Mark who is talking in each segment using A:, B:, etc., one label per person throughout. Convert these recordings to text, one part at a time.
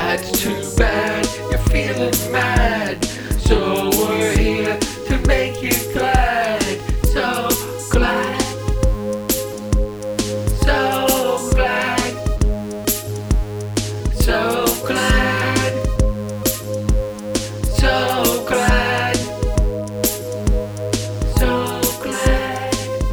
A: That's too bad, you're feeling mad. So we're here to make you glad. So glad. So glad. So glad. So glad. So glad.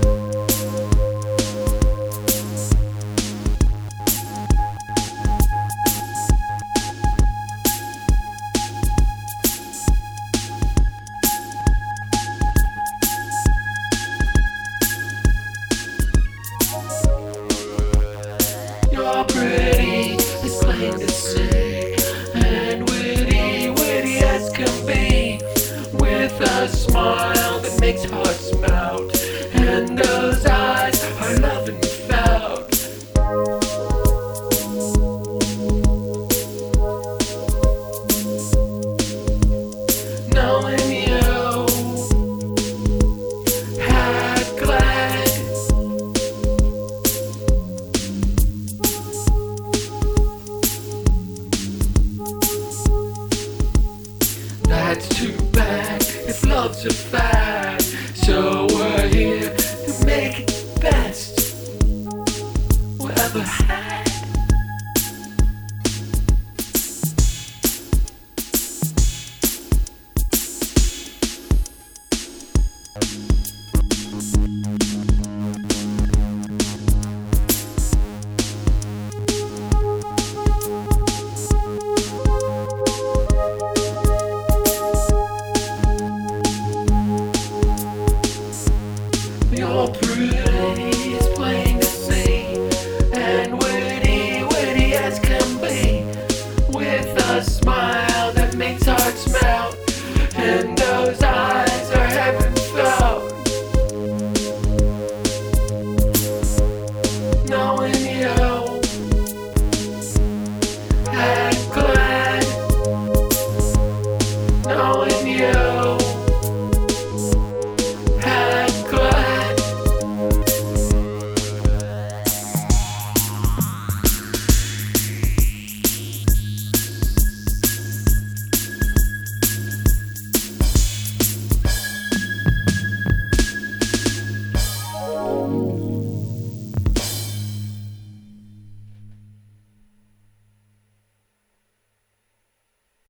A: You're pretty, it's plain to see, and witty as can be, with a smile that makes hearts melt, and those eyes are loving felt. Knowing you had glad. That's too bad, if love's a fact.